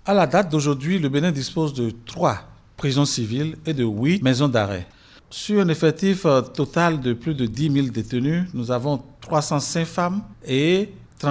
À la date d'aujourd'hui, le Bénin dispose de 3 prisons civiles et de 8 maisons d'arrêt. Sur un effectif total de plus de 10 000 détenus, nous avons 305 femmes et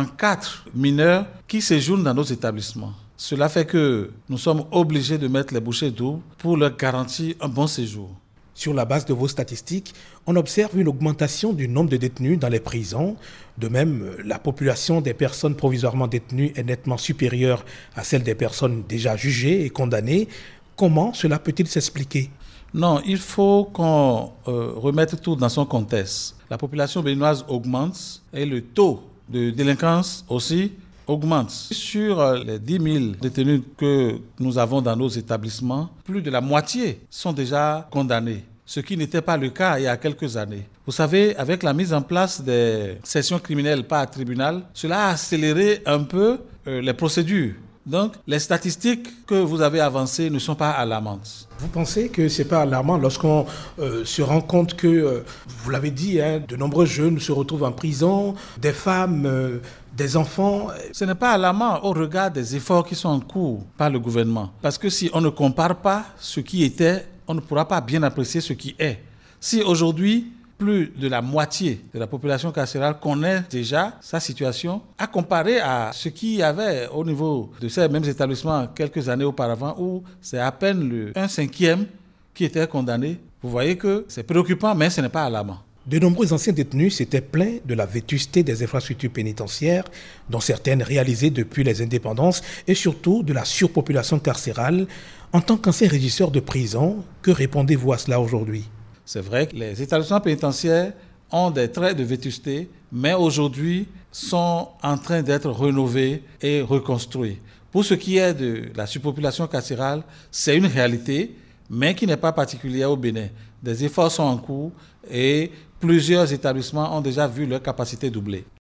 34 mineurs qui séjournent dans nos établissements. Cela fait que nous sommes obligés de mettre les bouchées doubles pour leur garantir un bon séjour. Sur la base de vos statistiques, on observe une augmentation du nombre de détenus dans les prisons. De même, la population des personnes provisoirement détenues est nettement supérieure à celle des personnes déjà jugées et condamnées. Comment cela peut-il s'expliquer ? Non, il faut qu'on remette tout dans son contexte. La population béninoise augmente et le taux de délinquance aussi augmente. Sur les 10 000 détenus que nous avons dans nos établissements, plus de la moitié sont déjà condamnés, ce qui n'était pas le cas il y a quelques années. Vous savez, avec la mise en place des sessions criminelles par tribunal, cela a accéléré un peu les procédures. Donc, les statistiques que vous avez avancées ne sont pas alarmantes. Vous pensez que ce n'est pas alarmant lorsqu'on se rend compte que, vous l'avez dit, de nombreux jeunes se retrouvent en prison, des femmes, des enfants. Ce n'est pas alarmant au regard des efforts qui sont en cours par le gouvernement. Parce que si on ne compare pas ce qui était, on ne pourra pas bien apprécier ce qui est. Si aujourd'hui, plus de la moitié de la population carcérale connaît déjà sa situation, à comparer à ce qu'il y avait au niveau de ces mêmes établissements quelques années auparavant, où c'est à peine un cinquième qui était condamné. Vous voyez que c'est préoccupant, mais ce n'est pas alarmant. De nombreux anciens détenus s'étaient plaints de la vétusté des infrastructures pénitentiaires, dont certaines réalisées depuis les indépendances, et surtout de la surpopulation carcérale. En tant qu'ancien régisseur de prison, que répondez-vous à cela aujourd'hui ? C'est vrai que les établissements pénitentiaires ont des traits de vétusté, mais aujourd'hui sont en train d'être rénovés et reconstruits. Pour ce qui est de la surpopulation carcérale, c'est une réalité, mais qui n'est pas particulière au Bénin. Des efforts sont en cours et plusieurs établissements ont déjà vu leur capacité doubler.